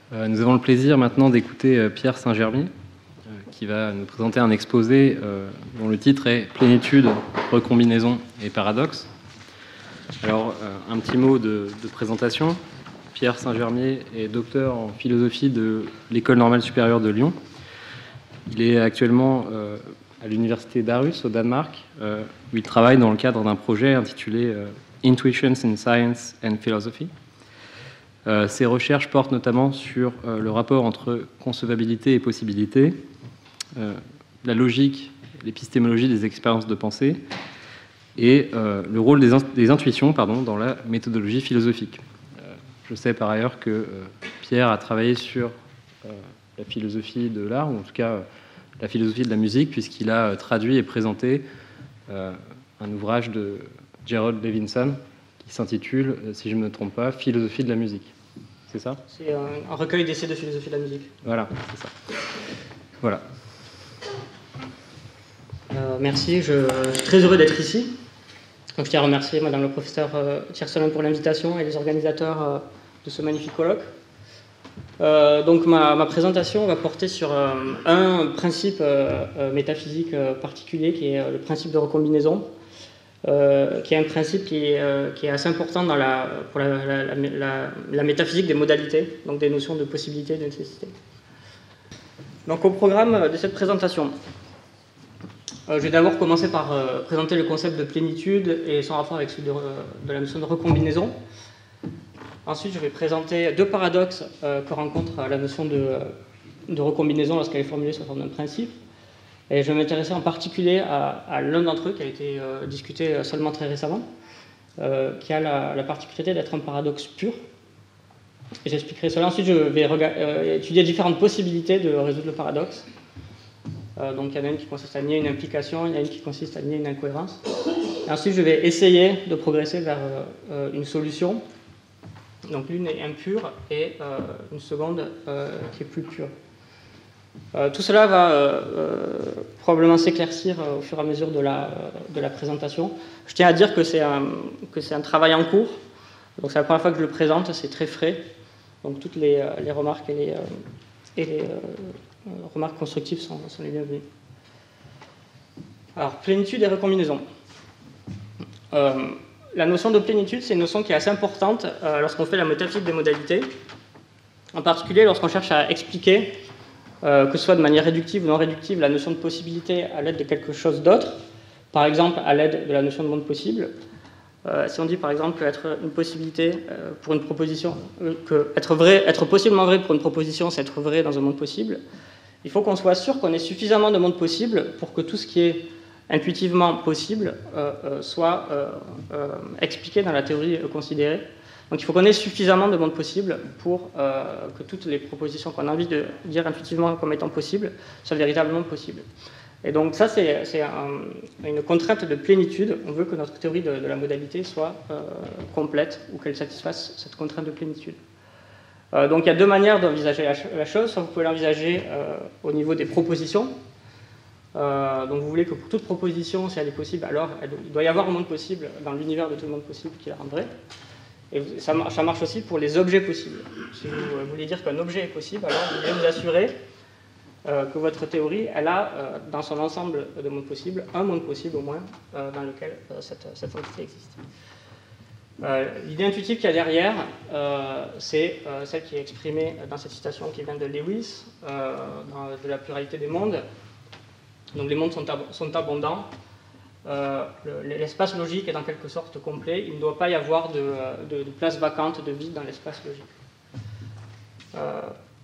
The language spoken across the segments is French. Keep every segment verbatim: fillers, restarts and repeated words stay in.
Euh, nous avons le plaisir maintenant d'écouter euh, Pierre Saint-Germier, euh, qui va nous présenter un exposé euh, dont le titre est « Plénitude, recombinaison et paradoxe ». Alors, euh, un petit mot de, de présentation. Pierre Saint-Germier est docteur en philosophie de l'École normale supérieure de Lyon. Il est actuellement euh, à l'université d'Aarhus, au Danemark, euh, où il travaille dans le cadre d'un projet intitulé euh, « Intuitions in Science and Philosophy ». Euh, ces recherches portent notamment sur euh, le rapport entre concevabilité et possibilité, euh, la logique, l'épistémologie des expériences de pensée et euh, le rôle des, in des intuitions pardon, dans la méthodologie philosophique. Euh, je sais par ailleurs que euh, Pierre a travaillé sur euh, la philosophie de l'art, ou en tout cas euh, la philosophie de la musique, puisqu'il a euh, traduit et présenté euh, un ouvrage de Gerald Levinson qui s'intitule, si je ne me trompe pas, « Philosophie de la musique ». C'est ça ? C'est un, un recueil d'essais de philosophie de la musique. Voilà, c'est ça. Voilà. Euh, merci, je, je suis très heureux d'être ici. Donc, je tiens à remercier Madame le professeur euh, Tiersolin pour l'invitation et les organisateurs euh, de ce magnifique colloque. Euh, donc ma, ma présentation va porter sur euh, un principe euh, euh, métaphysique euh, particulier qui est euh, le principe de recombinaison. Euh, qui est un principe qui est, euh, qui est assez important dans la, pour la, la, la, la, la métaphysique des modalités, donc des notions de possibilité et de nécessité. Donc au programme de cette présentation, euh, je vais d'abord commencer par euh, présenter le concept de plénitude et son rapport avec celui de, de la notion de recombinaison. Ensuite, je vais présenter deux paradoxes euh, que rencontre la notion de, de recombinaison lorsqu'elle est formulée sous forme d'un principe. Et je vais m'intéresser en particulier à, à l'un d'entre eux qui a été euh, discuté seulement très récemment, euh, qui a la, la particularité d'être un paradoxe pur. Et j'expliquerai cela. Ensuite, je vais euh, étudier différentes possibilités de résoudre le paradoxe. Euh, donc, il y en a une qui consiste à nier une implication, il y en a une qui consiste à nier une incohérence. Et ensuite, je vais essayer de progresser vers euh, une solution. Donc, l'une est impure et euh, une seconde euh, qui est plus pure. Euh, tout cela va euh, euh, probablement s'éclaircir euh, au fur et à mesure de la, euh, de la présentation. Je tiens à dire que c'est un, que c'est un travail en cours. Donc c'est la première fois que je le présente, c'est très frais. Donc toutes les, euh, les remarques et les, euh, et les euh, remarques constructives sont, sont les bienvenues. Alors, plénitude et recombinaison. Euh, la notion de plénitude, c'est une notion qui est assez importante euh, lorsqu'on fait la métaphysique des modalités. En particulier lorsqu'on cherche à expliquer Euh, que ce soit de manière réductive ou non réductive, la notion de possibilité à l'aide de quelque chose d'autre, par exemple à l'aide de la notion de monde possible. Euh, si on dit par exemple qu'être une possibilité euh, pour une proposition, euh, que être, vrai, être possiblement vrai pour une proposition, c'est être vrai dans un monde possible, il faut qu'on soit sûr qu'on ait suffisamment de mondes possibles pour que tout ce qui est intuitivement possible euh, euh, soit euh, euh, expliqué dans la théorie euh, considérée. Donc il faut qu'on ait suffisamment de mondes possibles pour euh, que toutes les propositions qu'on a envie de dire intuitivement comme étant possibles soient véritablement possibles. Et donc ça, c'est, c'est un, une contrainte de plénitude. On veut que notre théorie de, de la modalité soit euh, complète ou qu'elle satisfasse cette contrainte de plénitude. Euh, donc il y a deux manières d'envisager la, la chose. Soit vous pouvez l'envisager euh, au niveau des propositions. Euh, donc vous voulez que pour toute proposition, si elle est possible, alors elle, il doit y avoir un monde possible dans l'univers de tout le monde possible qui la rendrait. Et ça marche, ça marche aussi pour les objets possibles. Si vous voulez dire qu'un objet est possible, alors vous devez vous assurer euh, que votre théorie, elle a, euh, dans son ensemble de mondes possibles, un monde possible au moins, euh, dans lequel euh, cette, cette entité existe. Euh, l'idée intuitive qu'il y a derrière, euh, c'est euh, celle qui est exprimée dans cette citation qui vient de Lewis, euh, dans, de la pluralité des mondes. Donc les mondes sont, ab- sont abondants. Euh, l'espace logique est en quelque sorte complet, il ne doit pas y avoir de, de, de place vacante, de vide dans l'espace logique. Euh,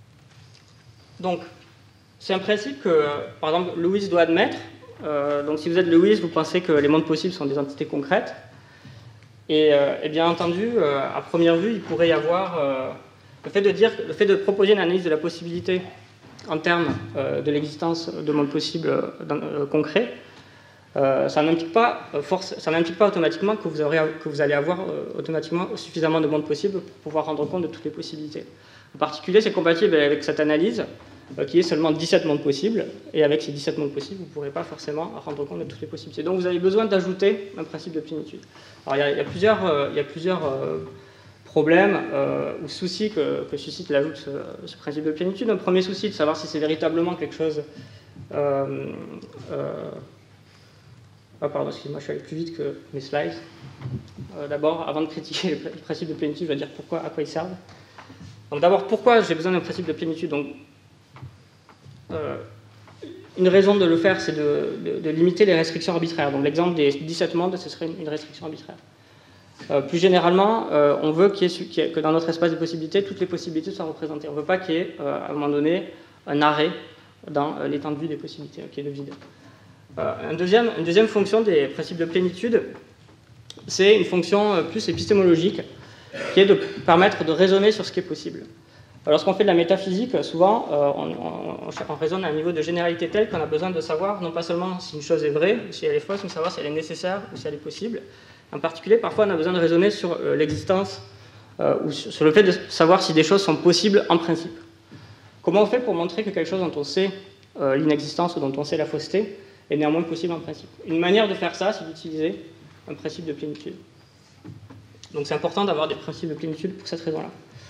donc, c'est un principe que, par exemple, Lewis doit admettre. Euh, donc, si vous êtes Lewis, vous pensez que les mondes possibles sont des entités concrètes. Et, euh, et bien entendu, euh, à première vue, il pourrait y avoir euh, le fait de dire, le fait de proposer une analyse de la possibilité en termes euh, de l'existence de mondes possibles euh, concrets. Euh, ça n'implique pas, euh, force, ça n'implique pas automatiquement que vous, aurez, que vous allez avoir euh, automatiquement suffisamment de mondes possibles pour pouvoir rendre compte de toutes les possibilités. En particulier, c'est compatible avec cette analyse euh, qui est seulement dix-sept mondes possibles, et avec ces dix-sept mondes possibles, vous ne pourrez pas forcément rendre compte de toutes les possibilités. Donc vous avez besoin d'ajouter un principe de plénitude. Alors il y a, il y a plusieurs, euh, il y a plusieurs euh, problèmes euh, ou soucis que, que suscite l'ajout de ce, ce principe de plénitude. Un premier souci, de savoir si c'est véritablement quelque chose... Euh, euh, oh, pardon, excusez-moi, je suis allé plus vite que mes slides. Euh, d'abord, avant de critiquer le principe de plénitude, je vais dire pourquoi, à quoi ils servent. Donc d'abord, pourquoi j'ai besoin d'un principe de plénitude? Donc, euh, une raison de le faire, c'est de, de, de limiter les restrictions arbitraires. Donc l'exemple des dix-sept mondes, ce serait une, une restriction arbitraire. Euh, plus généralement, euh, on veut qu'il y ait, qu'il y ait, que dans notre espace de possibilités, toutes les possibilités soient représentées. On ne veut pas qu'il y ait, euh, à un moment donné, un arrêt dans euh, l'étendue des possibilités, qui est de vide. Euh, un deuxième, une deuxième fonction des principes de plénitude, c'est une fonction euh, plus épistémologique, qui est de permettre de raisonner sur ce qui est possible. Lorsqu'on fait de la métaphysique, souvent, euh, on, on, on raisonne à un niveau de généralité tel qu'on a besoin de savoir non pas seulement si une chose est vraie, ou si elle est fausse, mais savoir si elle est nécessaire ou si elle est possible. En particulier, parfois, on a besoin de raisonner sur euh, l'existence euh, ou sur, sur le fait de savoir si des choses sont possibles en principe. Comment on fait pour montrer que quelque chose dont on sait euh, l'inexistence ou dont on sait la fausseté est néanmoins possible en principe? Une manière de faire ça, c'est d'utiliser un principe de plénitude. Donc c'est important d'avoir des principes de plénitude pour cette raison-là.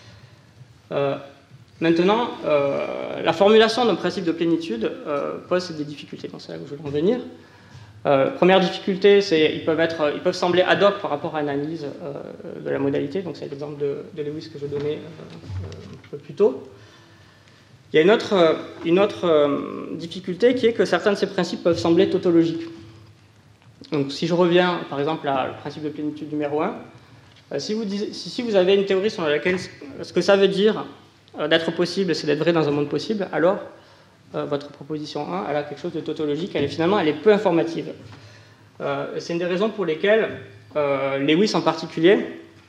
Euh, maintenant, euh, la formulation d'un principe de plénitude euh, pose des difficultés, dans c'est là où je veux en venir. Euh, première difficulté, c'est ils peuvent être, ils peuvent sembler ad hoc par rapport à une analyse euh, de la modalité. Donc c'est l'exemple de, de Lewis que je donnais euh, un peu plus tôt. Il y a une autre, une autre euh, difficulté qui est que certains de ces principes peuvent sembler tautologiques. Donc si je reviens par exemple au principe de plénitude numéro un, euh, si, vous disiez, si, si vous avez une théorie sur laquelle ce que ça veut dire euh, d'être possible, c'est d'être vrai dans un monde possible, alors euh, votre proposition un, elle a quelque chose de tautologique, elle est finalement elle est peu informative. Euh, c'est une des raisons pour lesquelles euh, Lewis en particulier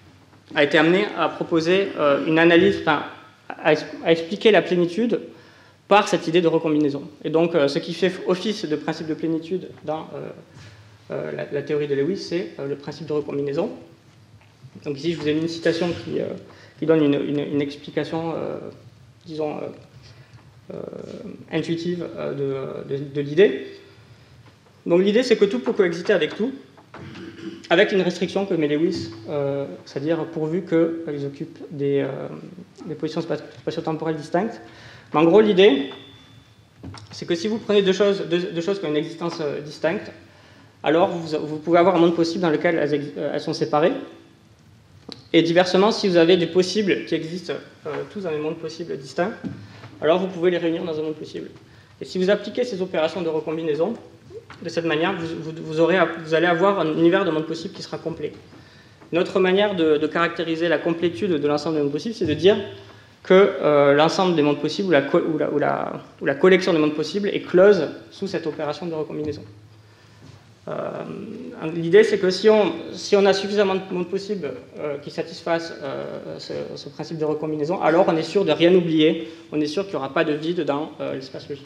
a été amené à proposer euh, une analyse, enfin, à, à expliquer la plénitude par cette idée de recombinaison. Et donc euh, ce qui fait office de principe de plénitude dans euh, euh, la, la théorie de Lewis, c'est euh, le principe de recombinaison. Donc ici je vous ai mis une citation qui, euh, qui donne une, une, une explication, euh, disons, euh, euh, intuitive euh, de, de, de l'idée. Donc l'idée c'est que tout peut coexister avec tout, avec une restriction que met Lewis, euh, c'est-à-dire pourvu qu'ils euh, occupent des, euh, des positions spatio-temporelles distinctes. Mais en gros, l'idée, c'est que si vous prenez deux choses, deux, deux choses qui ont une existence euh, distincte, alors vous, vous pouvez avoir un monde possible dans lequel elles, euh, elles sont séparées. Et diversement, si vous avez des possibles qui existent euh, tous dans des mondes possibles distincts, alors vous pouvez les réunir dans un monde possible. Et si vous appliquez ces opérations de recombinaison, de cette manière, vous, vous, vous, aurez, vous allez avoir un univers de mondes possibles qui sera complet. Une autre manière de, de caractériser la complétude de l'ensemble des mondes possibles, c'est de dire que euh, l'ensemble des mondes possibles ou la, ou, la, ou, la, ou la collection des mondes possibles est close sous cette opération de recombinaison. Euh, L'idée, c'est que si on, si on a suffisamment de mondes possibles euh, qui satisfassent euh, ce, ce principe de recombinaison, alors on est sûr de rien oublier, on est sûr qu'il n'y aura pas de vide dans euh, l'espace logique.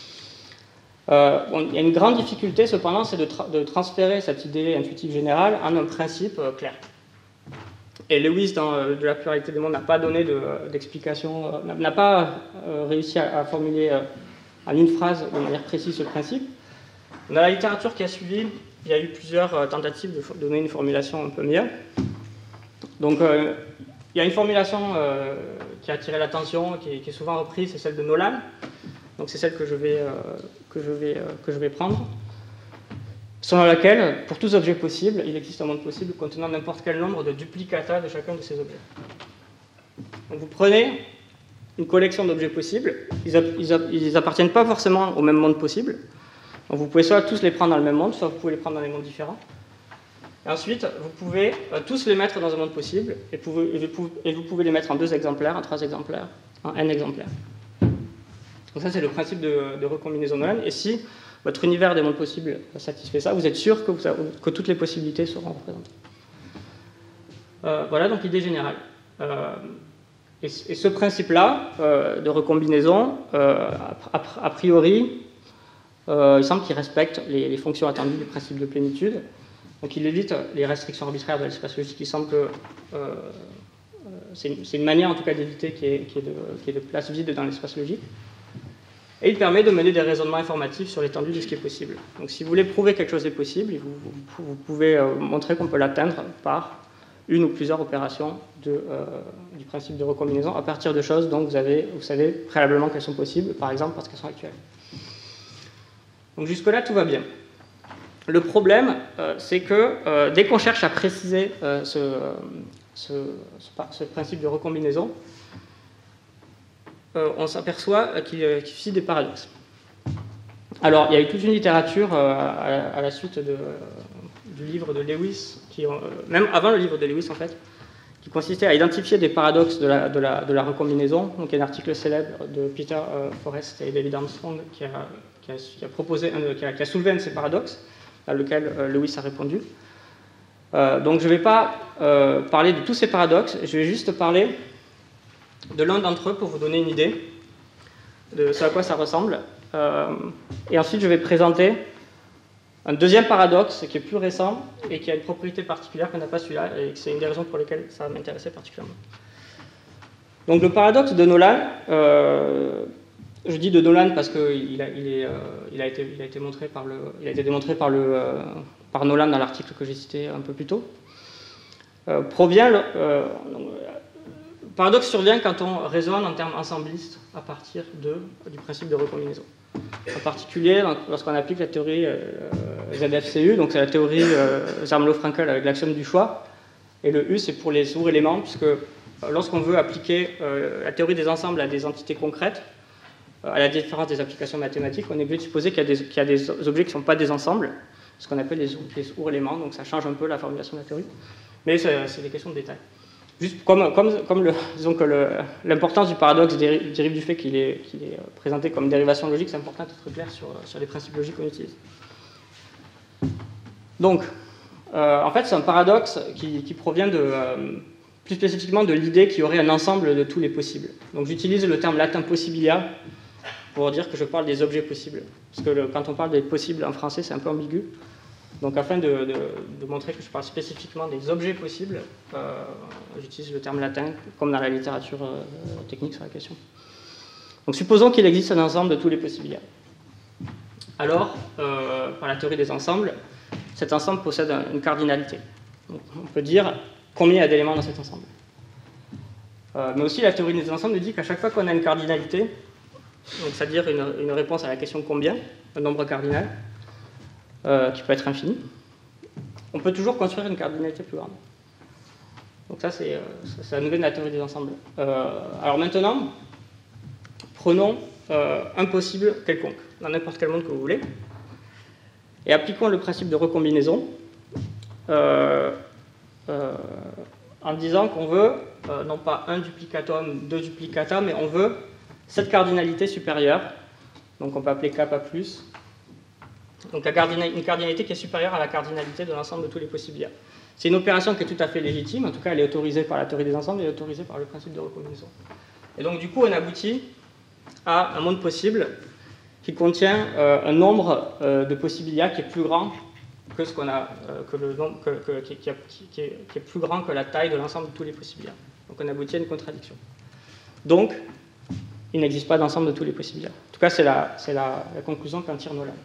Euh, bon, il y a une grande difficulté, cependant, c'est de, tra de transférer cette idée intuitive générale en un principe euh, clair. Et Lewis, dans euh, De la pluralité des mondes, n'a pas donné d'explication, de, euh, n'a pas euh, réussi à, à formuler euh, en une phrase de manière précise ce principe. Dans la littérature qui a suivi, il y a eu plusieurs euh, tentatives de donner une formulation un peu meilleure. Donc, euh, il y a une formulation euh, qui a attiré l'attention, qui, qui est souvent reprise, c'est celle de Nolan. Donc c'est celle que je vais, euh, que je vais, euh, que je vais prendre, selon laquelle, pour tous objets possibles, il existe un monde possible contenant n'importe quel nombre de duplicata de chacun de ces objets. Donc vous prenez une collection d'objets possibles, ils n'appartiennent pas forcément au même monde possible, donc vous pouvez soit tous les prendre dans le même monde, soit vous pouvez les prendre dans des mondes différents. Et ensuite, vous pouvez euh, tous les mettre dans un monde possible, et, pouvez, et, vous, et vous pouvez les mettre en deux exemplaires, en trois exemplaires, en n exemplaires. Donc ça, c'est le principe de, de recombinaison Nolan. Et si votre univers des mondes possibles satisfait ça, vous êtes sûr que, vous avez, que toutes les possibilités seront représentées. Euh, voilà donc l'idée générale. Euh, et, et ce principe-là euh, de recombinaison, euh, a, a, a priori, euh, il semble qu'il respecte les, les fonctions attendues du principe de plénitude. Donc il évite les restrictions arbitraires de l'espace logique. Il semble que euh, c'est une, une manière en tout cas d'éviter qu'il y ait, qu'il y ait de, qu'il y ait de place vide dans l'espace logique. Et il permet de mener des raisonnements informatifs sur l'étendue de ce qui est possible. Donc si vous voulez prouver quelque chose est possible, vous, vous, vous pouvez euh, montrer qu'on peut l'atteindre par une ou plusieurs opérations de, euh, du principe de recombinaison à partir de choses dont vous, avez, vous savez préalablement qu'elles sont possibles, par exemple parce qu'elles sont actuelles. Donc jusque-là, tout va bien. Le problème, euh, c'est que euh, dès qu'on cherche à préciser euh, ce, euh, ce, ce, ce principe de recombinaison, euh, on s'aperçoit qu'il euh, qu'il suscite des paradoxes. Alors, il y a eu toute une littérature euh, à, à la suite de, euh, du livre de Lewis, qui, euh, même avant le livre de Lewis en fait, qui consistait à identifier des paradoxes de la, de la, de la recombinaison. Donc, il y a un article célèbre de Peter euh, Forrest et David Armstrong qui a, qui a, qui a, proposé, un, qui a, qui a soulevé un de ces paradoxes, à lequel euh, Lewis a répondu. Euh, donc, je ne vais pas euh, parler de tous ces paradoxes, je vais juste parler de l'un d'entre eux pour vous donner une idée de ce à quoi ça ressemble. Euh, et ensuite, je vais présenter un deuxième paradoxe qui est plus récent et qui a une propriété particulière qu'on n'a pas celui-là, et c'est une des raisons pour lesquelles ça m'intéressait particulièrement. Donc, le paradoxe de Nolan, euh, je dis de Nolan parce qu'il a, il est, euh, il a, été, il a été montré par le, il a été démontré par, le, euh, par Nolan dans l'article que j'ai cité un peu plus tôt, euh, provient. Le, euh, le paradoxe survient quand on raisonne en termes ensemblistes à partir de, du principe de recombinaison. En particulier lorsqu'on applique la théorie euh, Z F C U, donc c'est la théorie euh, Zermelo-Fraenkel avec l'axiome du choix, et le U c'est pour les sous-éléments, puisque euh, lorsqu'on veut appliquer euh, la théorie des ensembles à des entités concrètes, euh, à la différence des applications mathématiques, on est obligé de supposer qu'il y, qu'il y a des objets qui ne sont pas des ensembles, ce qu'on appelle les, les sous-éléments, donc ça change un peu la formulation de la théorie, mais c'est des questions de détail. Juste comme, comme, comme le, disons que l'importance du paradoxe dérive, dérive du fait qu'il est, qu'il est présenté comme dérivation logique, c'est important d'être clair sur, sur les principes logiques qu'on utilise. Donc, euh, en fait, c'est un paradoxe qui, qui provient de, euh, plus spécifiquement de l'idée qu'il y aurait un ensemble de tous les possibles. Donc, j'utilise le terme latin possibilia pour dire que je parle des objets possibles. Parce que le, quand on parle des possibles en français, c'est un peu ambigu. Donc, afin de, de, de montrer que je parle spécifiquement des objets possibles, euh, j'utilise le terme latin, comme dans la littérature euh, technique sur la question. Donc, supposons qu'il existe un ensemble de tous les possibilia. Alors, euh, par la théorie des ensembles, cet ensemble possède une cardinalité. Donc, on peut dire combien il y a d'éléments dans cet ensemble. Euh, mais aussi, la théorie des ensembles nous dit qu'à chaque fois qu'on a une cardinalité, c'est-à-dire une, une réponse à la question combien, un nombre cardinal, Euh, qui peut être infini, on peut toujours construire une cardinalité plus grande. Donc ça, c'est euh, la nouvelle de la théorie des ensembles. Euh, alors maintenant, prenons euh, un possible quelconque, dans n'importe quel monde que vous voulez, et appliquons le principe de recombinaison euh, euh, en disant qu'on veut, euh, non pas un duplicatum, deux duplicata, mais on veut cette cardinalité supérieure, donc on peut appeler kappa plus, donc une cardinalité qui est supérieure à la cardinalité de l'ensemble de tous les possibilia. C'est une opération qui est tout à fait légitime, en tout cas elle est autorisée par la théorie des ensembles et autorisée par le principe de recombinaison. Et donc du coup on aboutit à un monde possible qui contient euh, un nombre euh, de possibilia qui est plus grand que ce qu'on a, euh, que le nombre, que, que, qui, qui, qui, est, qui est plus grand que la taille de l'ensemble de tous les possibilia. Donc on aboutit à une contradiction. Donc il n'existe pas d'ensemble de tous les possibilia. En tout cas c'est la, c'est la, la conclusion qu'en tire Nolan.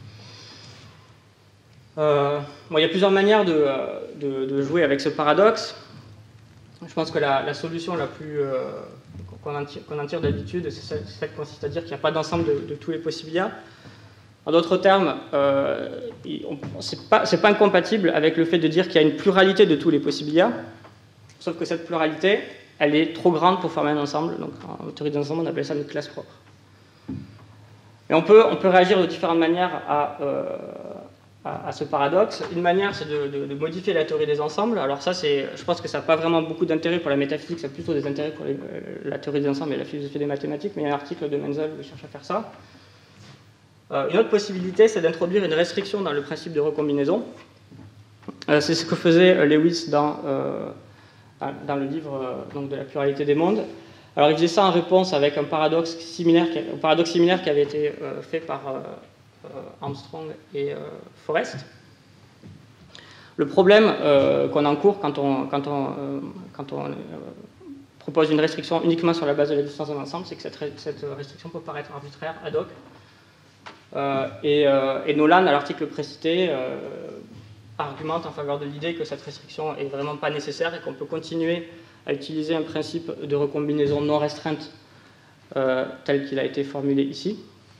Euh, bon, il y a plusieurs manières de, de, de jouer avec ce paradoxe. Je pense que la, la solution la plus euh, qu'on en tire, qu'on en tire d'habitude, c'est celle, celle qui consiste à dire qu'il n'y a pas d'ensemble de, de tous les possibilia. En d'autres termes, euh, ce n'est pas, c'est pas incompatible avec le fait de dire qu'il y a une pluralité de tous les possibilia, sauf que cette pluralité, elle est trop grande pour former un ensemble. Donc en théorie des ensembles, on appelle ça une classe propre. Et on peut, on peut réagir de différentes manières à... Euh, à ce paradoxe. Une manière, c'est de, de, de modifier la théorie des ensembles. Alors ça, c'est, je pense que ça n'a pas vraiment beaucoup d'intérêt pour la métaphysique, ça a plutôt des intérêts pour les, euh, la théorie des ensembles et la philosophie des mathématiques, mais il y a un article de Menzel où il cherche à faire ça. Euh, une autre possibilité, c'est d'introduire une restriction dans le principe de recombinaison. Euh, c'est ce que faisait Lewis dans, euh, dans le livre euh, donc de la pluralité des mondes. Alors il faisait ça en réponse avec un paradoxe similaire, un paradoxe similaire qui avait été euh, fait par... Euh, Armstrong et euh, Forrest. Le problème euh, qu'on encourt quand on, quand on, euh, quand on euh, propose une restriction uniquement sur la base de l'existence d'un ensemble, c'est que cette, cette restriction peut paraître arbitraire, ad hoc. Euh, et, euh, et Nolan, à l'article précité, euh, argumente en faveur de l'idée que cette restriction n'est vraiment pas nécessaire et qu'on peut continuer à utiliser un principe de recombinaison non restreinte euh, tel qu'il a été formulé ici.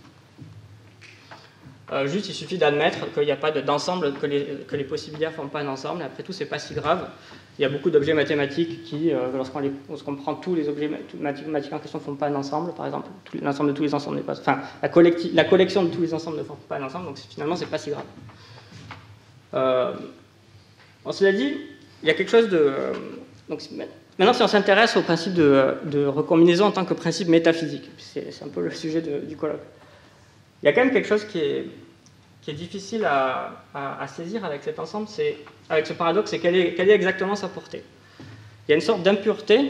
Euh, juste, il suffit d'admettre qu'il n'y a pas d'ensemble, que les, que les possibilités ne forment pas un ensemble. Après tout, ce n'est pas si grave. Il y a beaucoup d'objets mathématiques qui, euh, lorsqu'on lorsqu'on prend tous les objets mathématiques en question, ne forment pas un ensemble. Par exemple, l'ensemble de tous les ensembles n'est pas... Enfin, la, la collection de tous les ensembles ne forme pas un ensemble, donc finalement, ce n'est pas si grave. Euh, bon, cela dit, il y a quelque chose de... Euh, donc, maintenant, si on s'intéresse au principe de, de recombinaison en tant que principe métaphysique, c'est un peu le sujet de, du colloque. Il y a quand même quelque chose qui est, qui est difficile à, à, à saisir avec cet ensemble, avec ce paradoxe, c'est quelle est, quelle est exactement sa portée. Il y a une sorte d'impureté,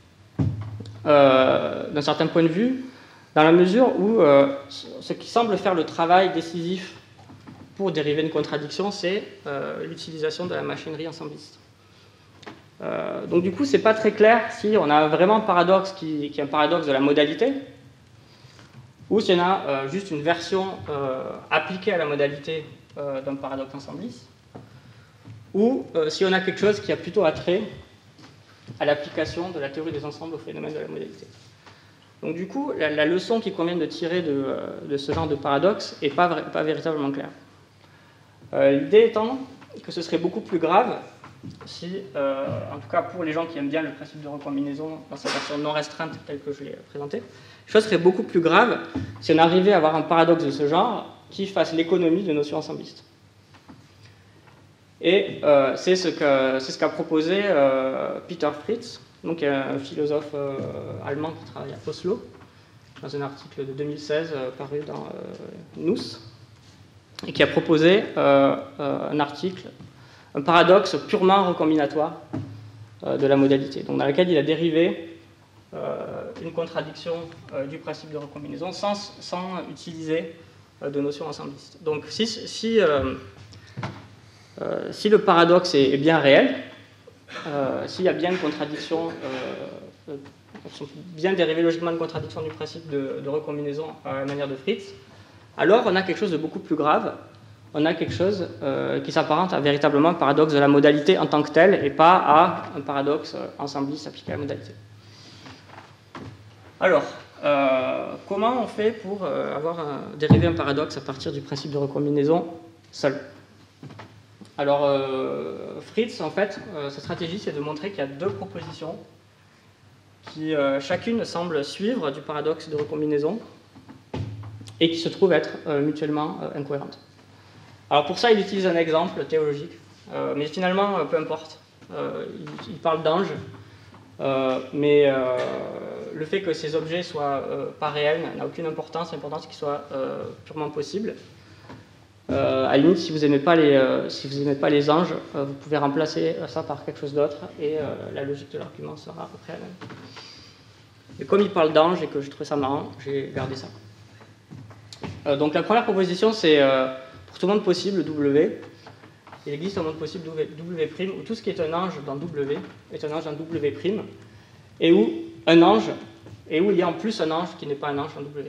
euh, d'un certain point de vue, dans la mesure où euh, ce qui semble faire le travail décisif pour dériver une contradiction, c'est euh, l'utilisation de la machinerie ensembliste. Euh, donc du coup, c'est pas très clair si on a vraiment un paradoxe qui, qui est un paradoxe de la modalité, ou si on a euh, juste une version euh, appliquée à la modalité euh, d'un paradoxe ensembliste, ou euh, si on a quelque chose qui a plutôt attrait à l'application de la théorie des ensembles au phénomène de la modalité. Donc du coup, la, la leçon qu'il convient de tirer de, euh, de ce genre de paradoxe n'est pas, pas véritablement claire. Euh, L'idée étant que ce serait beaucoup plus grave si, euh, en tout cas pour les gens qui aiment bien le principe de recombinaison dans sa version non restreinte telle que je l'ai présentée, la chose serait beaucoup plus grave si on arrivait à avoir un paradoxe de ce genre qui fasse l'économie de notions ensemblistes. Et euh, c'est ce qu'a ce qu'a proposé euh, Peter Fritz, donc un philosophe euh, allemand qui travaille à Oslo, dans un article de deux mille seize euh, paru dans euh, Nous, et qui a proposé euh, euh, un article, un paradoxe purement recombinatoire euh, de la modalité, donc dans lequel il a dérivé euh, une contradiction euh, du principe de recombinaison sans, sans utiliser euh, de notions ensemblistes. Donc si, si, euh, euh, si le paradoxe est, est bien réel, euh, s'il y a bien une contradiction, euh, euh, bien dérivé logiquement une contradiction du principe de, de recombinaison à la manière de Fritz, alors on a quelque chose de beaucoup plus grave. On a quelque chose euh, qui s'apparente à véritablement un paradoxe de la modalité en tant que tel et pas à un paradoxe ensembliste appliqué à la modalité. Alors, euh, comment on fait pour euh, avoir un, dérivé un paradoxe à partir du principe de recombinaison seul? Alors, euh, Fritz, en fait, euh, sa stratégie, c'est de montrer qu'il y a deux propositions qui, euh, chacune, semble suivre du paradoxe de recombinaison et qui se trouvent être euh, mutuellement euh, incohérentes. Alors pour ça, il utilise un exemple théologique, euh, mais finalement, euh, peu importe. Euh, il, il parle d'anges, euh, mais euh, le fait que ces objets soient euh, pas réels n'a aucune importance. L'important, c'est qu'ils soient euh, purement possibles. Euh, à la limite, si vous n'aimez pas, euh, si vous n'aimez pas les anges, euh, vous pouvez remplacer ça par quelque chose d'autre, et euh, la logique de l'argument sera à peu près la même. Et comme il parle d'anges et que je trouvais ça marrant, j'ai gardé ça. Euh, donc la première proposition, c'est... Euh, pour tout monde possible, W, il existe un monde possible W', où tout ce qui est un ange dans W est un ange dans W', et où un ange, et où il y a en plus un ange qui n'est pas un ange dans W'.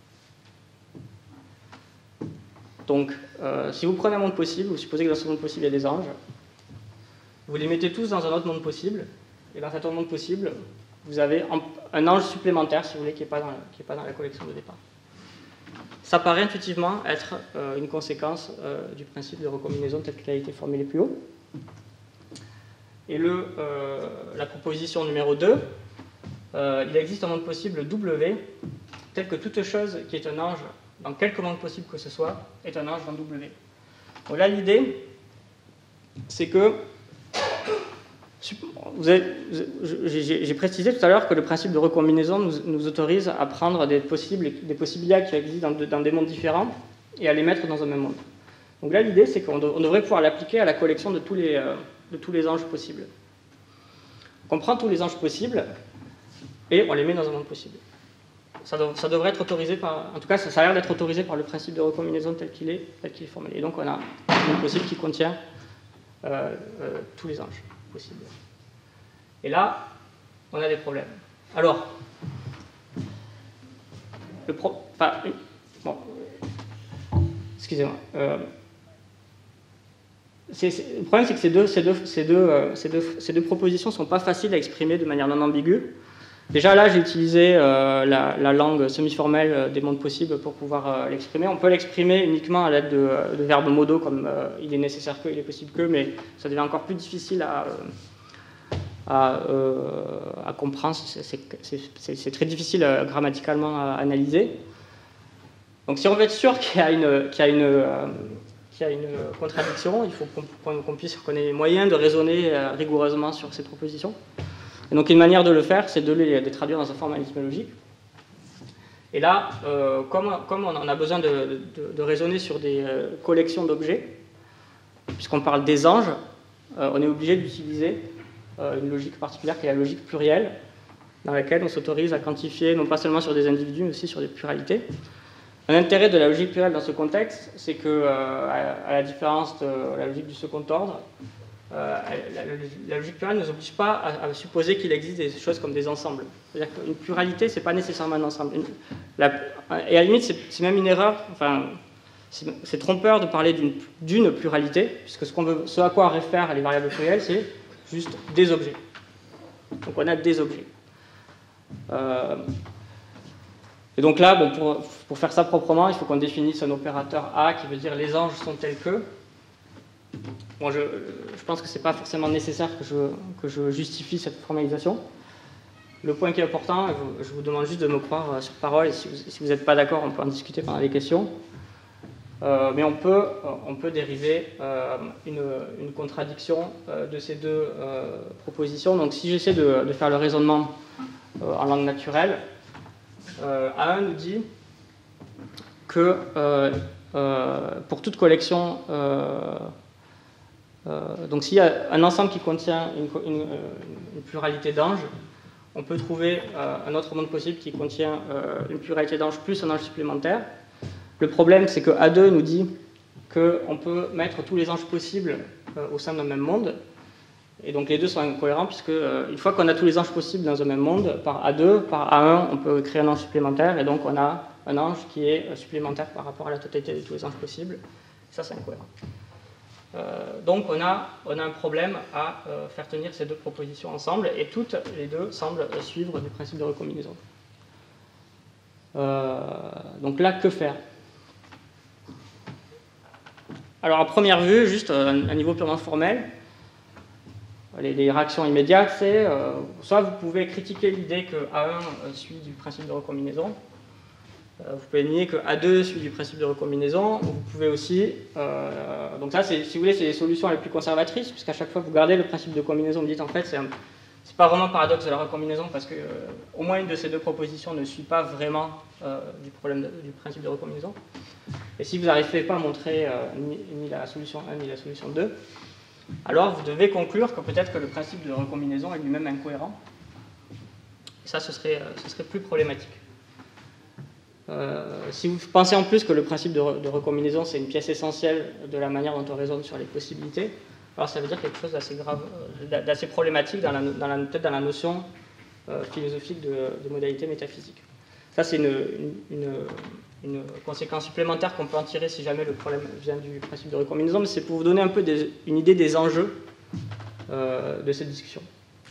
Donc, euh, si vous prenez un monde possible, vous supposez que dans ce monde possible, il y a des anges, vous les mettez tous dans un autre monde possible, et dans cet autre monde possible, vous avez un ange supplémentaire, si vous voulez, qui n'est pas, pas dans la collection de départ. Ça paraît intuitivement être euh, une conséquence euh, du principe de recombinaison tel qu'il a été formulé plus haut. Et le, euh, la proposition numéro deux, euh, il existe un monde possible W, tel que toute chose qui est un ange dans quelque monde possible que ce soit, est un ange dans W. Donc là, l'idée, c'est que j'ai précisé tout à l'heure que le principe de recombinaison nous, nous autorise à prendre des, possibles, des possibilités qui existent dans, dans des mondes différents et à les mettre dans un même monde. Donc là, l'idée, c'est qu'on de, devrait pouvoir l'appliquer à la collection de tous, les, euh, de tous les anges possibles. On prend tous les anges possibles et on les met dans un monde possible. Ça, dev, ça devrait être autorisé par... En tout cas, ça, ça a l'air d'être autorisé par le principe de recombinaison tel qu'il est, tel qu'il est formulé. Et donc, on a un monde possible qui contient euh, euh, tous les anges possible. Et là, on a des problèmes. Alors, le pro... enfin, bon, excusez-moi. Euh, le problème, c'est que ces deux, ces, deux, ces, deux, euh, ces, deux, ces deux propositions ne sont pas faciles à exprimer de manière non ambiguë. Déjà là, j'ai utilisé euh, la, la langue semi-formelle des mondes possibles pour pouvoir euh, l'exprimer. On peut l'exprimer uniquement à l'aide de, de verbes modaux, comme euh, il est nécessaire que, il est possible que, mais ça devient encore plus difficile à, à, euh, à comprendre. C'est très difficile euh, grammaticalement à analyser. Donc si on veut être sûr qu'il y a une, qu'il y a une, euh, qu'il y a une contradiction, il faut qu'on qu'on puisse qu'on ait les moyens de raisonner euh, rigoureusement sur ces propositions. Et donc une manière de le faire, c'est de les, de les traduire dans un formalisme logique. Et là, euh, comme, comme on en a besoin de, de, de raisonner sur des euh, collections d'objets, puisqu'on parle des anges, euh, on est obligé d'utiliser euh, une logique particulière qui est la logique plurielle, dans laquelle on s'autorise à quantifier non pas seulement sur des individus, mais aussi sur des pluralités. Un intérêt de la logique plurielle dans ce contexte, c'est que, euh, à, à la différence de la logique du second ordre, Euh, la, la, la logique plurielle ne nous oblige pas à, à supposer qu'il existe des choses comme des ensembles. C'est-à-dire qu'une pluralité, ce n'est pas nécessairement un ensemble. Une, la, et à la limite, c'est même une erreur, enfin, c'est trompeur de parler d'une pluralité, puisque ce, qu'on veut, ce à quoi réfèrent les variables plurielles, c'est juste des objets. Donc on a des objets. Euh, et donc là, bon, pour, pour faire ça proprement, il faut qu'on définisse un opérateur A qui veut dire les anges sont tels que. Bon, je, je pense que ce n'est pas forcément nécessaire que je, que je justifie cette formalisation. Le point qui est important, je, je vous demande juste de me croire sur parole, et si vous n'êtes pas d'accord, on peut en discuter pendant les questions. Euh, mais on peut, on peut dériver euh, une, une contradiction euh, de ces deux euh, propositions. Donc si j'essaie de, de faire le raisonnement euh, en langue naturelle, euh, A un nous dit que euh, euh, pour toute collection... Euh, Euh, donc s'il y a un ensemble qui contient une, une, une pluralité d'anges, on peut trouver euh, un autre monde possible qui contient euh, une pluralité d'anges plus un ange supplémentaire. Le problème, c'est que A deux nous dit qu'on peut mettre tous les anges possibles euh, au sein d'un même monde, et donc les deux sont incohérents, puisque euh, une fois qu'on a tous les anges possibles dans un même monde, par A deux, par A un, on peut créer un ange supplémentaire, et donc on a un ange qui est supplémentaire par rapport à la totalité de tous les anges possibles. Ça, c'est incohérent. Euh, donc on a, on a un problème à euh, faire tenir ces deux propositions ensemble, et toutes les deux semblent suivre du principe de recombinaison. Euh, donc là, que faire? Alors à première vue, juste à un niveau purement formel, les, les réactions immédiates, c'est euh, soit vous pouvez critiquer l'idée que A un euh, suit du principe de recombinaison, vous pouvez nier que A deux suit du principe de recombinaison. Vous pouvez aussi... Euh, donc ça, si vous voulez, c'est les solutions les plus conservatrices, puisqu'à chaque fois que vous gardez le principe de combinaison, vous dites en fait, c'est pas vraiment un paradoxe de la recombinaison, parce que euh, au moins une de ces deux propositions ne suit pas vraiment euh, du problème de, du principe de recombinaison. Et si vous n'arrivez pas à montrer euh, ni, ni la solution un ni la solution deux, alors vous devez conclure que peut-être que le principe de recombinaison est lui-même incohérent. Et ça, ce serait, euh, ce serait plus problématique. Euh, si vous pensez en plus que le principe de, re, de recombinaison c'est une pièce essentielle de la manière dont on raisonne sur les possibilités, alors ça veut dire quelque chose d'assez grave, euh, d'assez problématique dans la, dans la, peut-être dans la notion euh, philosophique de, de modalité métaphysique. Ça c'est une, une, une, une conséquence supplémentaire qu'on peut en tirer si jamais le problème vient du principe de recombinaison, mais c'est pour vous donner un peu des, une idée des enjeux euh, de cette discussion.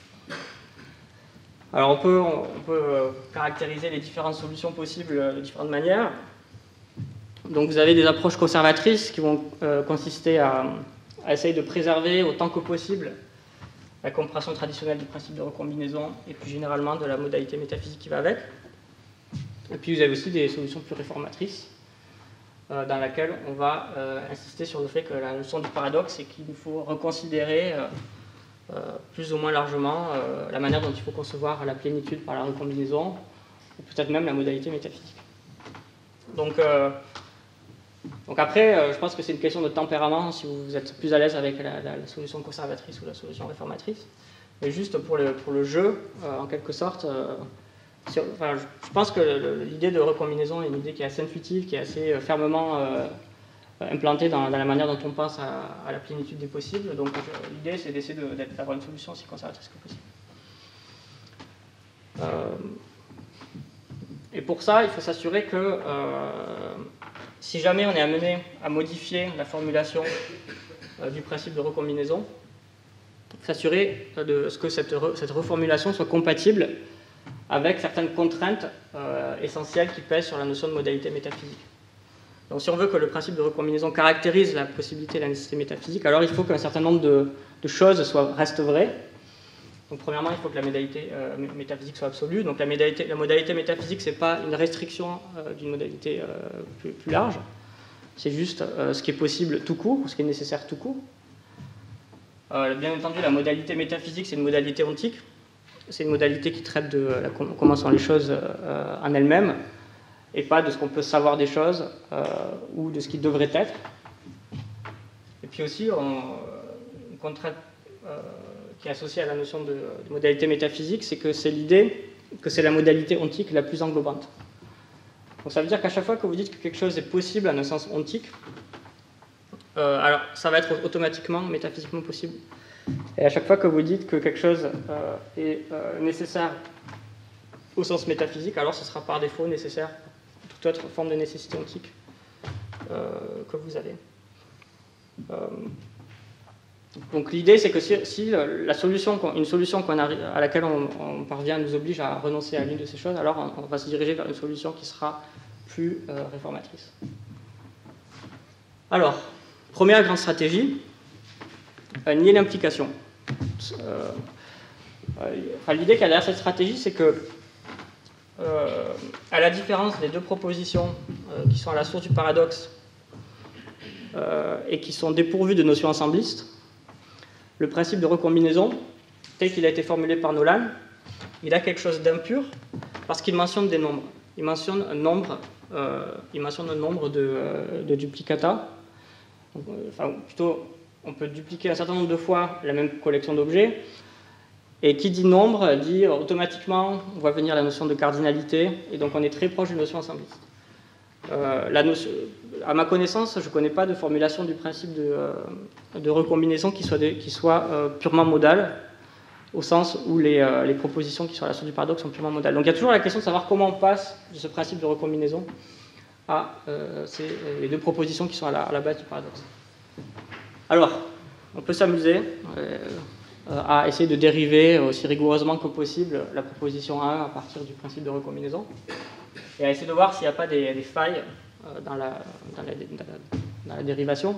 Alors on peut, on peut euh, caractériser les différentes solutions possibles de différentes manières. Donc vous avez des approches conservatrices qui vont euh, consister à, à essayer de préserver autant que possible la compréhension traditionnelle du principe de recombinaison et plus généralement de la modalité métaphysique qui va avec. Et puis vous avez aussi des solutions plus réformatrices euh, dans lesquelles on va euh, insister sur le fait que la notion du paradoxe, c'est qu'il faut reconsidérer euh, Euh, plus ou moins largement euh, la manière dont il faut concevoir la plénitude par la recombinaison, ou peut-être même la modalité métaphysique. Donc, euh, donc après, euh, je pense que c'est une question de tempérament, si vous êtes plus à l'aise avec la, la, la solution conservatrice ou la solution réformatrice. Mais juste pour le, pour le jeu, euh, en quelque sorte, euh, si, enfin, je, je pense que l'idée de recombinaison est une idée qui est assez intuitive, qui est assez euh, fermement euh, implanté dans, dans la manière dont on pense à, à la plénitude des possibles. Donc l'idée, c'est d'essayer d'avoir une solution aussi conservatrice que possible. Euh, et pour ça, il faut s'assurer que euh, si jamais on est amené à modifier la formulation euh, du principe de recombinaison, s'assurer de ce que cette, re, cette reformulation soit compatible avec certaines contraintes euh, essentielles qui pèsent sur la notion de modalité métaphysique. Donc si on veut que le principe de recombinaison caractérise la possibilité et la nécessité métaphysique, alors il faut qu'un certain nombre de, de choses soient, restent vraies. Donc premièrement, il faut que la modalité euh, métaphysique soit absolue. Donc la, modalité, la modalité métaphysique, ce n'est pas une restriction euh, d'une modalité euh, plus, plus large. C'est juste euh, ce qui est possible tout court, ce qui est nécessaire tout court. Euh, bien entendu, la modalité métaphysique, c'est une modalité ontique. C'est une modalité qui traite de la, comment sont les choses euh, en elles-mêmes, et pas de ce qu'on peut savoir des choses euh, ou de ce qui devrait être. Et puis aussi, on, une contrainte euh, qui est associée à la notion de, de modalité métaphysique, c'est que c'est l'idée que c'est la modalité ontique la plus englobante. Donc ça veut dire qu'à chaque fois que vous dites que quelque chose est possible en un sens ontique, euh, alors ça va être automatiquement métaphysiquement possible. Et à chaque fois que vous dites que quelque chose euh, est euh, nécessaire au sens métaphysique, alors ce sera par défaut nécessaire pour toute autre forme de nécessité ontique euh, que vous avez. Euh, donc l'idée, c'est que si, si la solution, une solution qu'on arrive, à laquelle on, on parvient nous oblige à renoncer à l'une de ces choses, alors on, on va se diriger vers une solution qui sera plus euh, réformatrice. Alors, première grande stratégie, euh, nier l'implication. Euh, euh, enfin, l'idée qu'il y a derrière cette stratégie, c'est que, euh, à la différence des deux propositions euh, qui sont à la source du paradoxe euh, et qui sont dépourvues de notions ensemblistes, le principe de recombinaison, tel qu'il a été formulé par Nolan, il a quelque chose d'impur parce qu'il mentionne des nombres. Il mentionne un nombre, euh, il mentionne un nombre de, euh, de duplicata. Enfin, plutôt, on peut dupliquer un certain nombre de fois la même collection d'objets. Et qui dit nombre dit automatiquement, on voit venir la notion de cardinalité, et donc on est très proche d'une notion ensembliste. Euh, la notion, à ma connaissance, je ne connais pas de formulation du principe de, euh, de recombinaison qui soit, de, qui soit euh, purement modale, au sens où les, euh, les propositions qui sont à la source du paradoxe sont purement modales. Donc il y a toujours la question de savoir comment on passe de ce principe de recombinaison à euh, ces, les deux propositions qui sont à la, à la base du paradoxe. Alors, on peut s'amuser euh, à essayer de dériver aussi rigoureusement que possible la proposition un à partir du principe de recombinaison, et à essayer de voir s'il n'y a pas des, des failles euh, dans, la, dans, la, dans, la, dans la dérivation.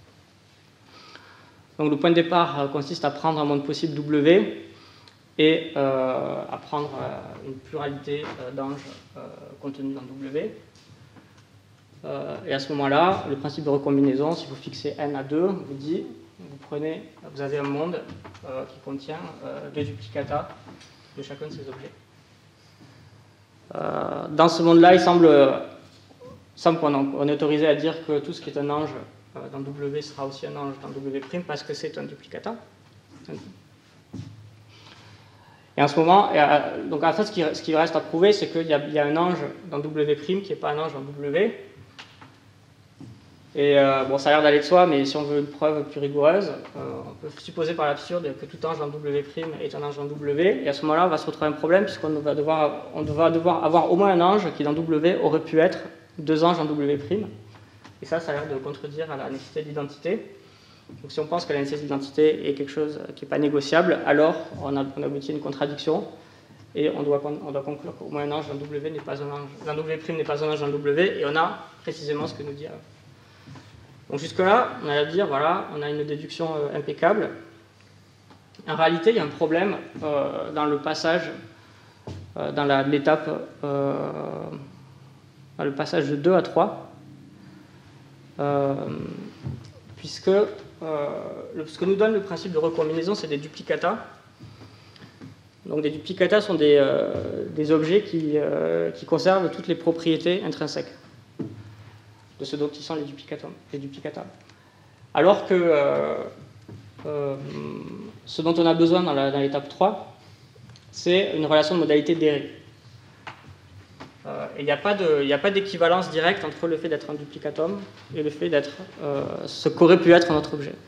Donc le point de départ euh, consiste à prendre un monde possible W et euh, à prendre euh, une pluralité euh, d'anges euh, contenus dans W. Euh, et à ce moment-là, le principe de recombinaison, si vous fixez n à deux, vous dit, vous prenez, vous avez un monde euh, qui contient euh, deux duplicata de chacun de ces objets. Euh, dans ce monde-là, il semble, semble qu'on on est autorisé à dire que tout ce qui est un ange euh, dans W sera aussi un ange dans W' parce que c'est un duplicata. Et en ce moment, donc en fait, ce qui, ce qui reste à prouver, c'est qu'il y, y a un ange dans W' qui n'est pas un ange dans W. Et euh, bon, ça a l'air d'aller de soi, mais si on veut une preuve plus rigoureuse, euh, on peut supposer par l'absurde que tout ange dans W' est un ange dans W, et à ce moment-là, on va se retrouver un problème, puisqu'on va devoir, on va devoir avoir au moins un ange qui, dans W, aurait pu être deux anges dans W'. Et ça, ça a l'air de contredire à la nécessité d'identité. Donc si on pense que la nécessité d'identité est quelque chose qui n'est pas négociable, alors on, a, on aboutit à une contradiction, et on doit, on doit conclure qu'au moins un ange dans W n'est pas un ange, dans W' n'est pas un ange dans W, et on a précisément ce que nous dit. Donc jusque-là, on a à dire, voilà, on a une déduction euh, impeccable. En réalité, il y a un problème euh, dans le passage, euh, dans l'étape, euh, dans le passage de deux à trois, euh, puisque euh, le, ce que nous donne le principe de recombinaison, c'est des duplicata. Donc des duplicata sont des, euh, des objets qui, euh, qui conservent toutes les propriétés intrinsèques de ce dont ils sont les duplicata. Les duplicata. Alors que euh, euh, ce dont on a besoin dans l'étape trois, c'est une relation de modalité dérivée. Euh, et il n'y a pas d'équivalence directe entre le fait d'être un duplicatum et le fait d'être euh, ce qu'aurait pu être notre objet.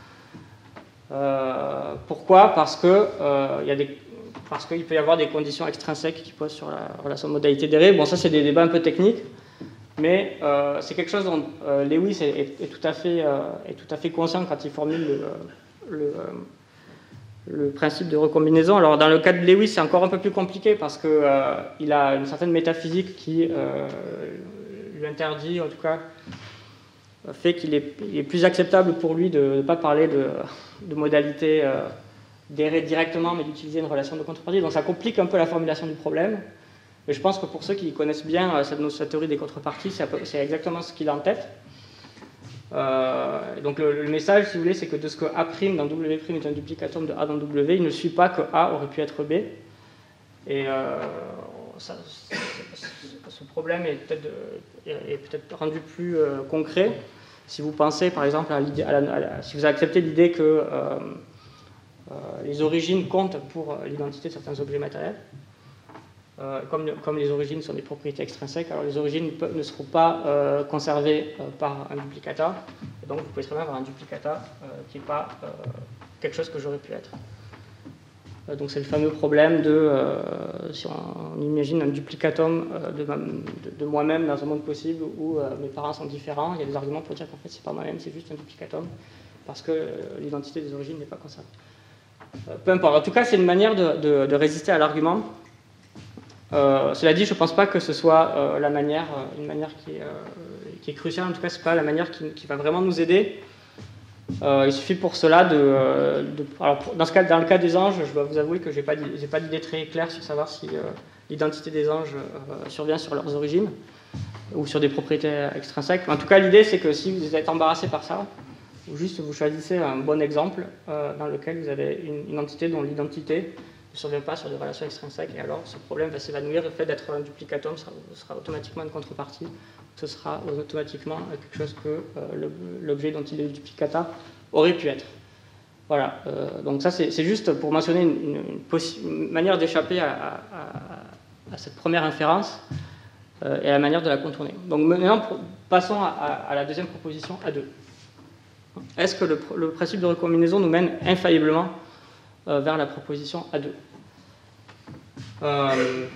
Euh, pourquoi ? Parce que euh, il y a des parce qu'il peut y avoir des conditions extrinsèques qui posent sur la relation de modalité dérivée. Bon, ça, c'est des débats un peu techniques. Mais euh, c'est quelque chose dont euh, Lewis est, est, est, tout à fait, euh, est tout à fait conscient quand il formule le, le, euh, le principe de recombinaison. Alors dans le cas de Lewis, c'est encore un peu plus compliqué parce qu'il euh, a une certaine métaphysique qui euh, lui interdit, en tout cas, fait qu'il est, il est plus acceptable pour lui de ne pas parler de, de modalités euh, d'errer directement, mais d'utiliser une relation de contrepartie. Donc ça complique un peu la formulation du problème. Mais je pense que pour ceux qui connaissent bien euh, cette, cette théorie des contreparties, c'est exactement ce qu'il a en tête. Euh, donc le, le message, si vous voulez, c'est que de ce que A' dans W' est un duplicatum de A dans W, il ne suit pas que A aurait pu être B. Et euh, ça, ce problème est peut-être peut rendu plus euh, concret si vous pensez, par exemple, à l'idée, à la, à la, si vous acceptez l'idée que euh, euh, les origines comptent pour l'identité de certains objets matériels. Euh, comme, comme les origines sont des propriétés extrinsèques, alors les origines ne seront pas euh, conservées euh, par un duplicata, et donc vous pouvez très bien avoir un duplicata euh, qui n'est pas euh, quelque chose que j'aurais pu être. Euh, donc c'est le fameux problème de, euh, si on, on imagine un duplicatum euh, de, de, de moi-même dans un monde possible où euh, mes parents sont différents, il y a des arguments pour dire qu'en fait c'est pas moi-même, c'est juste un duplicatum, parce que euh, l'identité des origines n'est pas conservée. Euh, peu importe, en tout cas c'est une manière de, de, de résister à l'argument. Euh, cela dit, je ne pense pas que ce soit euh, la manière, euh, une manière qui est, euh, qui est cruciale. En tout cas, ce n'est pas la manière qui, qui va vraiment nous aider. Euh, il suffit pour cela de... de alors, pour, dans, ce cas, dans le cas des anges, je dois vous avouer que je n'ai pas d'idée très claire sur savoir si euh, l'identité des anges euh, survient sur leurs origines ou sur des propriétés extrinsèques. En tout cas, l'idée, c'est que si vous êtes embarrassé par ça, ou juste vous choisissez un bon exemple euh, dans lequel vous avez une, une entité dont l'identité ne survient pas sur des relations extrinsèques, et alors ce problème va s'évanouir. Le fait d'être un duplicatum sera, sera automatiquement une contrepartie, ce sera automatiquement quelque chose que euh, l'objet dont il est le duplicata aurait pu être. Voilà, euh, donc ça c'est juste pour mentionner une, une, une, une manière d'échapper à, à, à, à cette première inférence euh, et à la manière de la contourner. Donc maintenant, pour, passons à, à, à la deuxième proposition A deux. Est-ce que le, le principe de recombinaison nous mène infailliblement euh, vers la proposition A deux? Euh,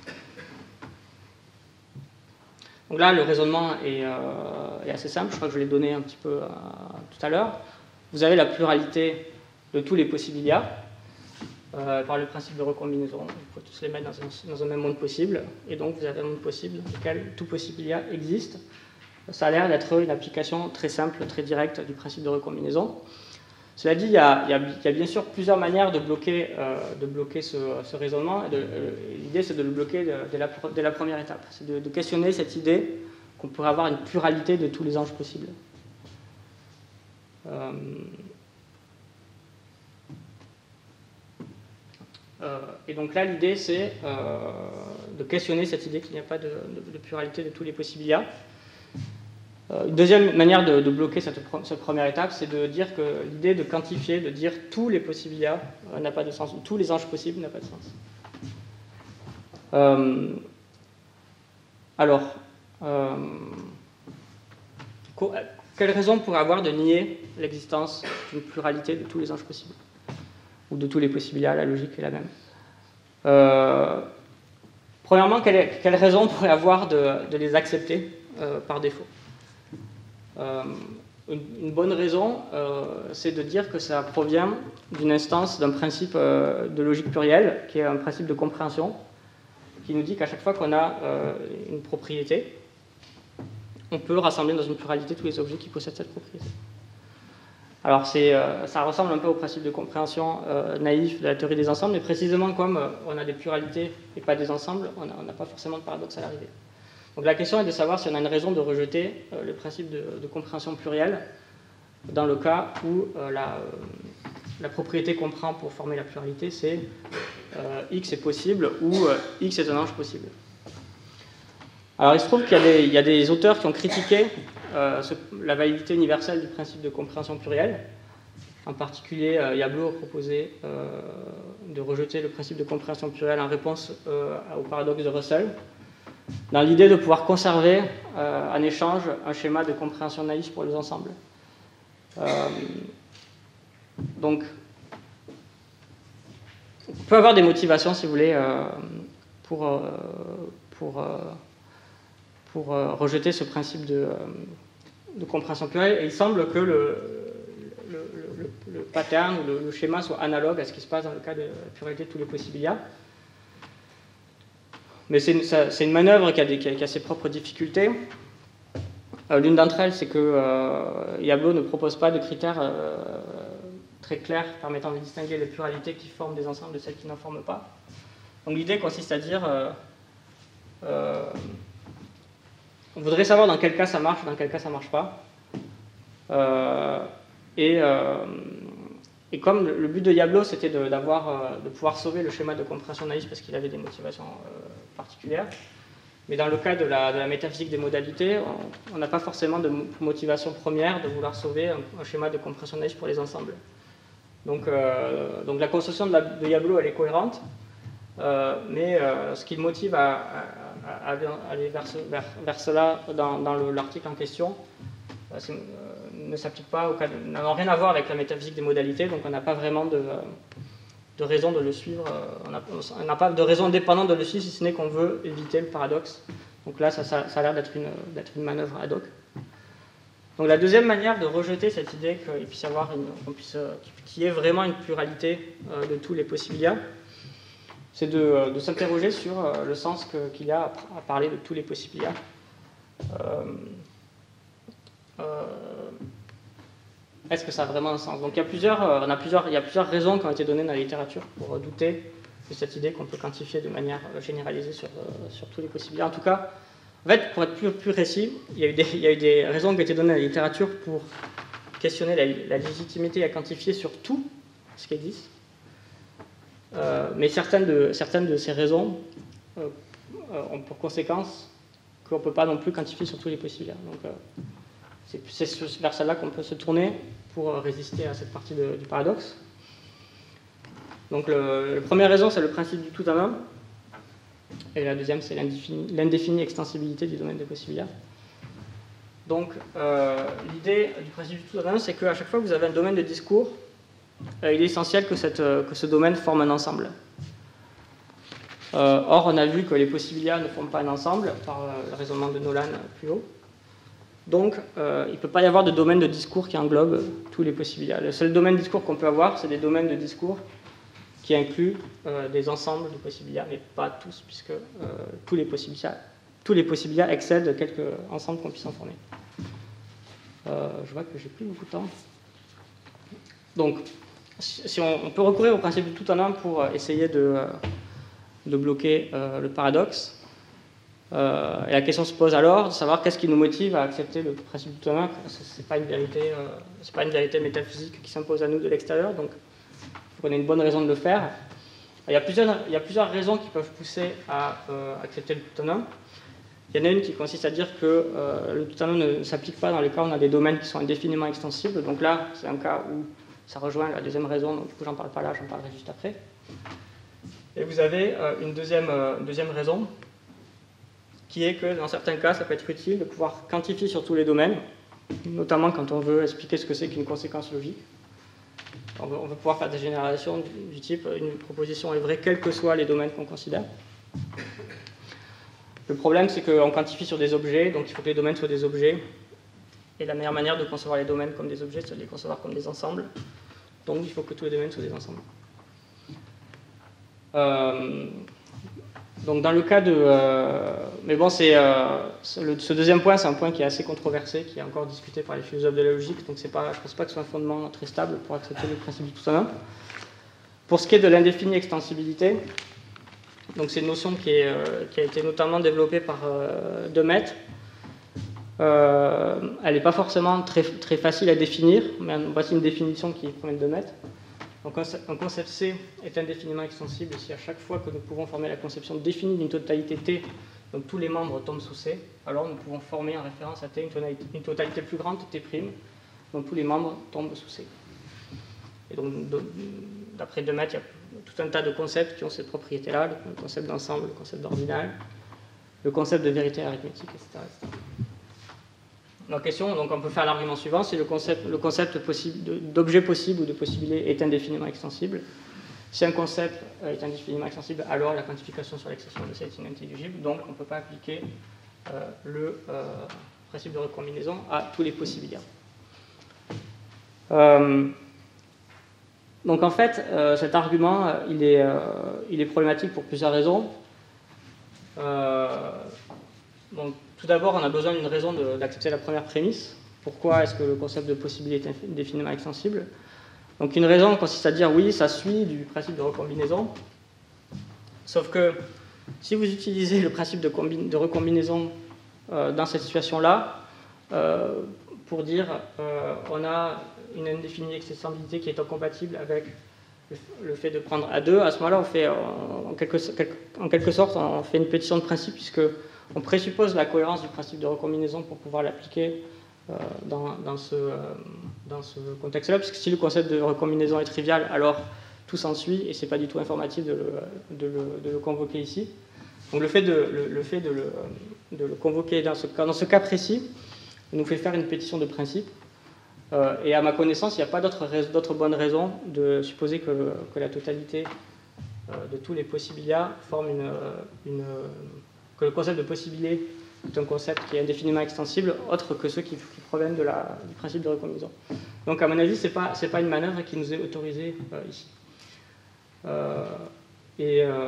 donc là, le raisonnement est, euh, est assez simple. Je crois que je l'ai donné un petit peu euh, tout à l'heure. Vous avez la pluralité de tous les possibilia euh, par le principe de recombinaison. Il faut tous les mettre dans un, dans un même monde possible. Et donc, vous avez un monde possible dans lequel tout possibilia existe. Ça a l'air d'être une application très simple, très directe du principe de recombinaison. Cela dit, il y a, il y a, il y a bien sûr plusieurs manières de bloquer, euh, de bloquer ce, ce raisonnement. Euh, L'idée, c'est de le bloquer dès la, dès la première étape. C'est de, de questionner cette idée qu'on pourrait avoir une pluralité de tous les anges possibles. Euh, euh, et donc là, l'idée, c'est euh, de questionner cette idée qu'il n'y a pas de, de, de pluralité de tous les possibilia. Une deuxième manière de, de bloquer cette, cette première étape, c'est de dire que l'idée de quantifier, de dire tous les possibilia euh, n'a pas de sens, ou tous les anges possibles n'a pas de sens. Euh, alors, euh, quelle raison pourrait avoir de nier l'existence d'une pluralité de tous les anges possibles, ou de tous les possibilia? La logique est la même. Euh, premièrement, quelle, quelle raison pourrait avoir de, de les accepter euh, par défaut? Euh, une, une bonne raison, euh, c'est de dire que ça provient d'une instance, d'un principe euh, de logique plurielle, qui est un principe de compréhension, qui nous dit qu'à chaque fois qu'on a euh, une propriété, on peut rassembler dans une pluralité tous les objets qui possèdent cette propriété. Alors euh, ça ressemble un peu au principe de compréhension euh, naïf de la théorie des ensembles, mais précisément comme euh, on a des pluralités et pas des ensembles, on n'a pas forcément de paradoxe à l'arrivée. Donc la question est de savoir si on a une raison de rejeter euh, le principe de, de compréhension plurielle dans le cas où euh, la, euh, la propriété qu'on prend pour former la pluralité, c'est euh, x est possible ou euh, x est un ange possible. Alors il se trouve qu'il y, y a des auteurs qui ont critiqué euh, ce, la validité universelle du principe de compréhension plurielle. En particulier, euh, Yablo a proposé euh, de rejeter le principe de compréhension plurielle en réponse euh, au paradoxe de Russell, dans l'idée de pouvoir conserver euh, en échange un schéma de compréhension naïf pour les ensembles. Euh, donc, on peut avoir des motivations, si vous voulez, euh, pour, euh, pour, euh, pour euh, rejeter ce principe de, euh, de compréhension plurielle. Et il semble que le, le, le, le pattern ou le, le schéma soit analogue à ce qui se passe dans le cas de la pluralité de tous les possibilia. Mais c'est une, une manœuvre qui a, des, qui a, qui a ses propres difficultés. Euh, L'une d'entre elles, c'est que euh, Yablo ne propose pas de critères euh, très clairs permettant de distinguer les pluralités qui forment des ensembles de celles qui n'en forment pas. Donc l'idée consiste à dire euh, euh, on voudrait savoir dans quel cas ça marche, dans quel cas ça ne marche pas. Euh, et, euh, et comme le, le but de Yablo, c'était de, d'avoir, euh, de pouvoir sauver le schéma de compréhension naïve parce qu'il avait des motivations euh, particulières, mais dans le cas de la, de la métaphysique des modalités, on n'a pas forcément de motivation première de vouloir sauver un, un schéma de compréhension naïve pour les ensembles. Donc, euh, donc la construction de, la, de Yablo, elle est cohérente, euh, mais euh, ce qui le motive à, à, à aller vers, ce, vers, vers cela dans, dans l'article en question euh, euh, ne s'applique pas au cas de, n'a rien à voir avec la métaphysique des modalités, donc on n'a pas vraiment de, de raison de le suivre, on n'a pas de raison indépendante de le suivre si ce n'est qu'on veut éviter le paradoxe. Donc là, ça, ça, ça a l'air d'être une, d'être une manœuvre ad hoc. Donc la deuxième manière de rejeter cette idée qu'il puisse y avoir une, qu'on puisse, qu'il y ait vraiment une pluralité euh, de tous les possibilia, c'est de, de s'interroger sur euh, le sens que, qu'il y a à, à parler de tous les possibilia. Euh, euh, Est-ce que ça a vraiment un sens? Donc il y a plusieurs, euh, on a plusieurs, il y a plusieurs raisons qui ont été données dans la littérature pour euh, douter de cette idée qu'on peut quantifier de manière euh, généralisée sur, euh, sur tous les possibilités. En tout cas, en fait, pour être plus, plus précis, il y, a eu des, il y a eu des raisons qui ont été données dans la littérature pour questionner la, la légitimité à quantifier sur tout ce qui existe. Euh, mais certaines de, certaines de ces raisons euh, ont pour conséquence qu'on ne peut pas non plus quantifier sur tous les possibilités. Donc, euh, c'est vers celle-là qu'on peut se tourner pour résister à cette partie de, du paradoxe. Donc le, la première raison, c'est le principe du tout en un. Et la deuxième, c'est l'indéfinie extensibilité du domaine des possibilia. Donc euh, l'idée du principe du tout en un, c'est qu'à chaque fois que vous avez un domaine de discours, euh, il est essentiel que, cette, que ce domaine forme un ensemble. Euh, or, on a vu que les possibilia ne forment pas un ensemble par euh, le raisonnement de Nolan plus haut. Donc, euh, il ne peut pas y avoir de domaine de discours qui englobe tous les possibilia. Le seul domaine de discours qu'on peut avoir, c'est des domaines de discours qui incluent euh, des ensembles de possibilia, mais pas tous, puisque euh, tous les possibilia, tous les possibilia excèdent quelques ensembles qu'on puisse en former. Euh, je vois que j'ai plus beaucoup de temps. Donc, si on, on peut recourir au principe du tout en un pour essayer de, de bloquer euh, le paradoxe. Euh, et la question se pose alors de savoir qu'est-ce qui nous motive à accepter le principe du tout en un. Ce n'est pas une vérité, euh, c'est pas une vérité métaphysique qui s'impose à nous de l'extérieur, donc il faut qu'on ait une bonne raison de le faire. Il y a plusieurs, il y a plusieurs raisons qui peuvent pousser à euh, accepter le tout en un. Il y en a une qui consiste à dire que euh, le tout en un ne s'applique pas dans les cas où on a des domaines qui sont indéfiniment extensibles. Donc là, c'est un cas où ça rejoint la deuxième raison, donc du coup j'en parle pas là, j'en parlerai juste après. Et vous avez euh, une deuxième, euh, deuxième raison, qui est que dans certains cas, ça peut être utile de pouvoir quantifier sur tous les domaines, notamment quand on veut expliquer ce que c'est qu'une conséquence logique. On veut, on veut pouvoir faire des généralisations du, du type une proposition est vraie quels que soient les domaines qu'on considère. Le problème, c'est qu'on quantifie sur des objets, donc il faut que les domaines soient des objets. Et la meilleure manière de concevoir les domaines comme des objets, c'est de les concevoir comme des ensembles. Donc il faut que tous les domaines soient des ensembles. Euh, donc dans le cas de... Euh, mais bon, c'est, euh, le, ce deuxième point, c'est un point qui est assez controversé, qui est encore discuté par les philosophes de la logique, donc c'est pas, je ne pense pas que ce soit un fondement très stable pour accepter le principe du tout en un. Pour ce qui est de l'indéfinie extensibilité, donc c'est une notion qui, est, euh, qui a été notamment développée par euh, Demet. Euh, elle n'est pas forcément très, très facile à définir, mais voici une définition qui provient de Demet. Donc un concept C est indéfiniment extensible si à chaque fois que nous pouvons former la conception définie d'une totalité T, donc tous les membres tombent sous C, alors nous pouvons former en référence à T une totalité, une totalité plus grande, T', dont tous les membres tombent sous C. Et donc d'après Demet, il y a tout un tas de concepts qui ont cette propriété-là, le concept d'ensemble, le concept d'ordinal, le concept de vérité arithmétique, et cetera et cetera. La question, donc on peut faire l'argument suivant, si le concept, le concept d'objet possible ou de possibilité est indéfiniment extensible. Si un concept est indéfiniment extensible, alors la quantification sur l'extension de C est inintelligible, donc on ne peut pas appliquer euh, le euh, principe de recombinaison à tous les possibilia. Euh, donc en fait, euh, cet argument, euh, il, est, euh, il est problématique pour plusieurs raisons. Euh, donc, tout d'abord, on a besoin d'une raison d'accepter la première prémisse. Pourquoi est-ce que le concept de possibilité est indéfiniment extensible? Donc une raison consiste à dire oui, ça suit du principe de recombinaison. Sauf que si vous utilisez le principe de, de recombinaison euh, dans cette situation-là, euh, pour dire euh, on a une indéfinie extensibilité qui est incompatible avec le fait de prendre A deux, à ce moment-là, on fait en quelque, en quelque sorte, on fait une pétition de principe puisque on présuppose la cohérence du principe de recombinaison pour pouvoir l'appliquer euh, dans, dans ce, euh, dans ce contexte-là, parce que si le concept de recombinaison est trivial, alors tout s'ensuit et c'est pas du tout informatif de le, de le, de le convoquer ici. Donc le fait de le, le, fait de le, de le convoquer dans ce, dans ce cas précis nous fait faire une pétition de principe. Euh, et à ma connaissance, il n'y a pas d'autres bonnes raisons de supposer que, que la totalité euh, de tous les possibilia forme une, une, que le concept de possibilité est un concept qui est indéfiniment extensible, autre que ceux qui, qui proviennent de la, du principe de recombinaison. Donc à mon avis, ce n'est pas, c'est pas une manœuvre qui nous est autorisée euh, ici. Euh, et euh,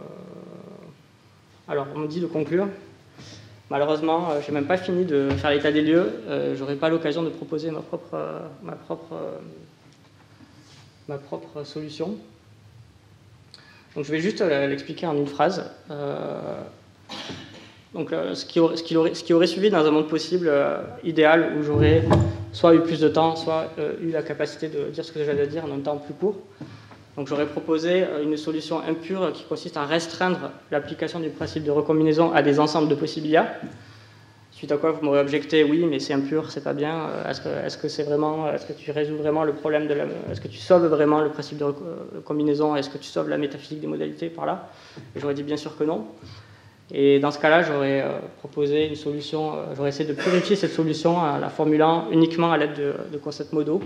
alors, on me dit de conclure. Malheureusement, euh, je n'ai même pas fini de faire l'état des lieux. Euh, je n'aurai pas l'occasion de proposer ma propre, euh, ma, propre, euh, ma propre solution. Donc, je vais juste euh, l'expliquer en une phrase. Euh, donc, euh, ce, qui aurait, ce, qui aurait, ce qui aurait suivi dans un monde possible euh, idéal où j'aurais soit eu plus de temps, soit euh, eu la capacité de dire ce que j'avais à dire en un temps plus court. Donc j'aurais proposé une solution impure qui consiste à restreindre l'application du principe de recombinaison à des ensembles de possibilia. Suite à quoi vous m'aurez objecté, oui, mais c'est impur, c'est pas bien. Est-ce que, est-ce que c'est vraiment, est-ce que tu résous vraiment le problème de la, est-ce que tu sauves vraiment le principe de recombinaison, est-ce que tu sauves la métaphysique des modalités par là? Et j'aurais dit bien sûr que non. Et dans ce cas-là, j'aurais proposé une solution, j'aurais essayé de purifier cette solution en la formulant uniquement à l'aide de, de concepts modaux.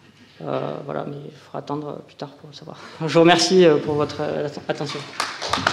Euh, voilà, mais il faudra attendre plus tard pour le savoir. Je vous remercie pour votre attention.